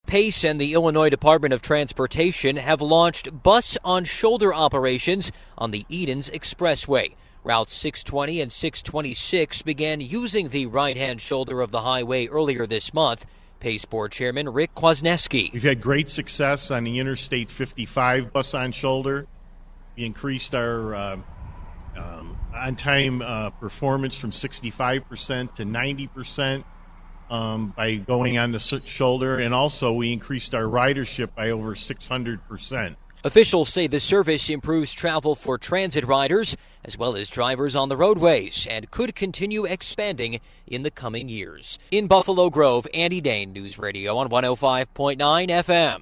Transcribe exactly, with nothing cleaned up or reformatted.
PACE and the Illinois Department of Transportation have launched bus-on-shoulder operations on the Edens Expressway. Routes six twenty and six twenty-six began using the right-hand shoulder of the highway earlier this month. PACE Board Chairman Rick Kwasniewski. We've had great success on the Interstate fifty-five bus-on-shoulder. We increased our uh, um, on-time uh, performance from sixty-five percent to ninety percent. Um, by going on the shoulder, and also we increased our ridership by over six hundred percent. Officials say the service improves travel for transit riders as well as drivers on the roadways and could continue expanding in the coming years. In Buffalo Grove, Andy Dane, News Radio on one oh five point nine F M.